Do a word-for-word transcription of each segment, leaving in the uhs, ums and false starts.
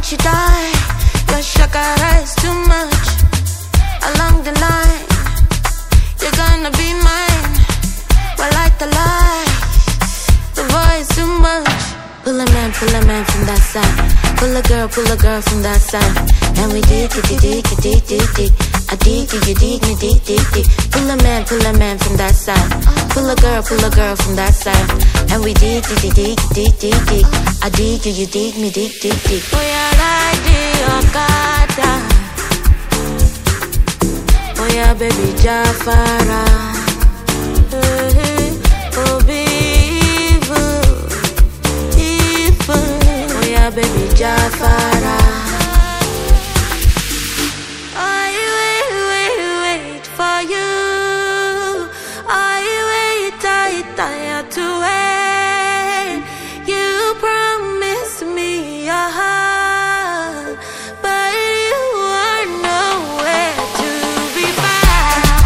won't you die? Your shakara is too much. Along the line, you're gonna be mine. Well, like the light, the voice too much. Pull a man, pull a man from that side. Pull a girl, pull a girl from that side. And we dig it, dig it, dig it, dig it. I dig it, you dig me, dig, dig, dig. Pull a man, pull a man from that side. Pull a girl, pull a girl from that side. And we dig it, dig it, dig, dig, dig. I dig you, you dig me, dig, dig, dig. We are like the Okada. Oh yeah, baby Jafara. Oh, be evil, evil. Oh yeah, baby Jafara. I wait, wait, wait for you. I wait, I tired to wait. You promised me a heart, but you are nowhere to be found.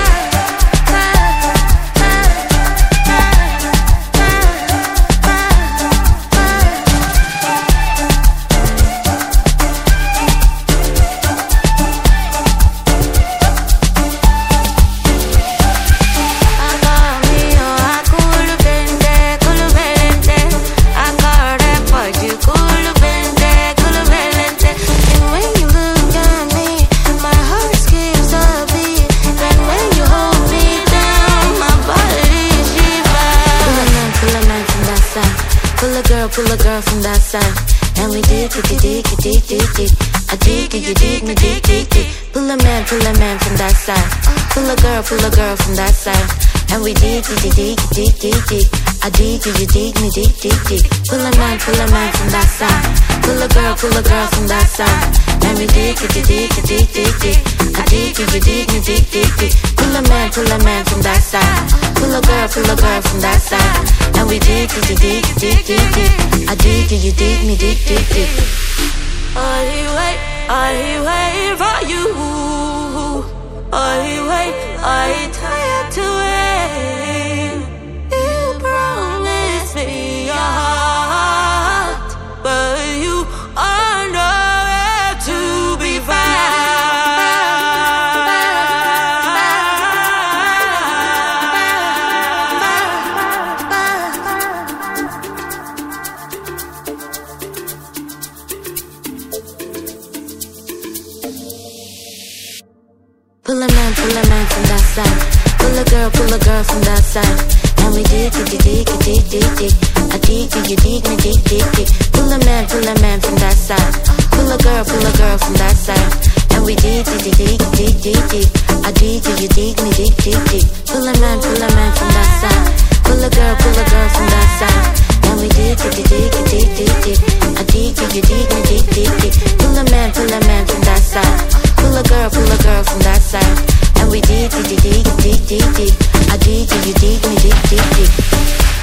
Pull a girl from that side. And we dig it, dig it, dig, dig, dig. I dig it, you dig me, dig, dig, dig. Pull a man, pull a man from that side. Pull a girl, pull a girl from that side. And we dig it, dig it, dig, dig, dig. I dig it, you dig me, dig, dig, dig. Pull a man, pull a man from that side. Pull a girl, pull a girl from that side. And we dig it, dig it, dig, dig, dig. I dig it, you dig me, dig, dig, dig. Pull a man, pull a man from that side. Pull a girl, pull a girl from that side. And we dig it, dig it, dig, dig, dig. I dig it, you dig me, dig, dig, dig. I wait, I wait for you. I wait, I tired to wait. You promised me a heart, but you are nowhere to be found. Pull a man, pull a man from that side. Pull a girl, pull a girl from that side. And we dig it, dig it, dig, dig, dig. I dig it, you dig me, dig, dig, dig. Pull a man, pull a man from that side. Pull a girl, pull a girl from that side. And we dig it, dig it, dig, dig, dig. I dig it, you dig me, dig, dig, dig. Pull a man, pull a man from that side. Pull a girl, pull a girl from that side. And we dig it, dig it, dig, dig, dig. I dig it, you dig me, dig, dig, dig. Pull a man, pull a man from that side. Pull a girl, pull a girl from that side. And we dig it, dig it, dig, dig, dig. I dig it, you dig me, dig, dig, dig.